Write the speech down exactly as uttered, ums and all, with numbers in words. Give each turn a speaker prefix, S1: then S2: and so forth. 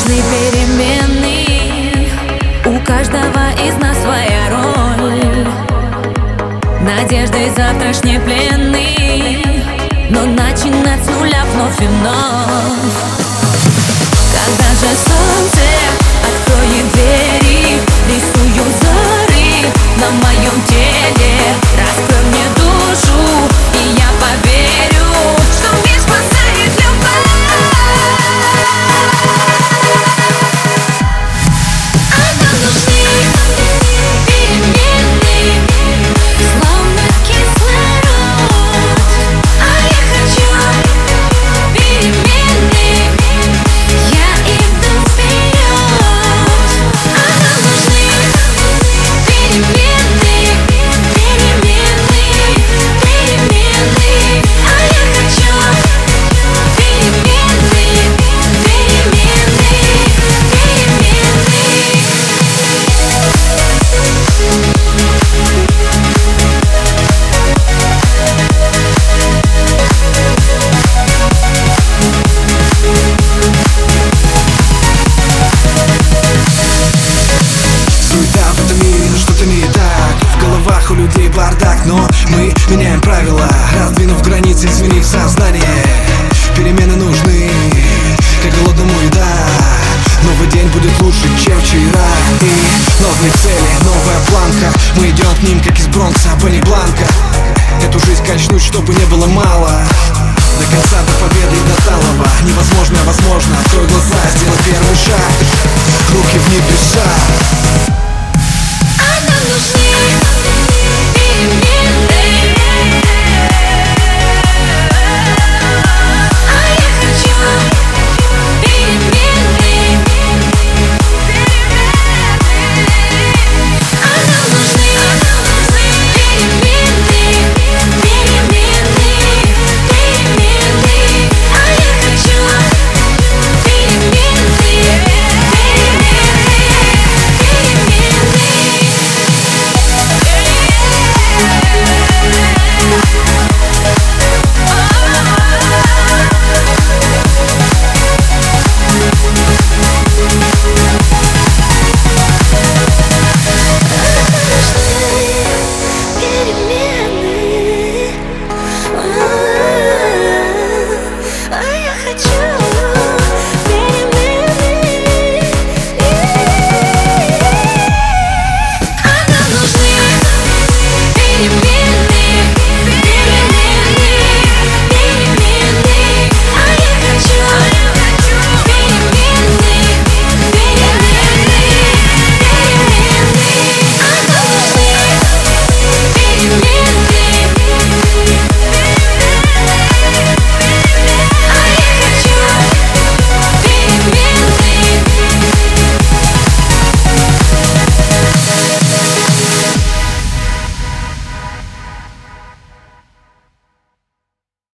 S1: нужны перемены. У каждого из нас своя роль. Надеждой завтрашней пленны, но начинать с нуля вновь и вновь. Когда же солнце откроет двери, рисую зоры на моем теле. Раскрой мне душу, и я поверю, что мир спасает любовь. А нам нужны перемены, словно кислород. А я хочу перемены, я иду вперед. А нам нужны перемены, перемены, перемены. А я хочу перемены, перемены,
S2: Суета в этом мире, но что-то не так. В головах у людей бардак, но мы меняем правила, раздвинув границы, изменив сознание. Перемены нужны, как голодному еда. Новый день будет лучше, чем вчера. И новые цели, новая планка. Мы идем к ним, как из Бронкса, Бенни Бланка. Эту жизнь качнуть, чтобы не было мало. До конца, до победы и до талого. Невозможно, возможно, открой глаза, сделай первый шаг. Руки в небеса.
S1: а нам нужны перемены. А я хочу перемены. А нам нужны перемены, перемены, перемены. А я хочу перемены, перемены, перемены. А я хочу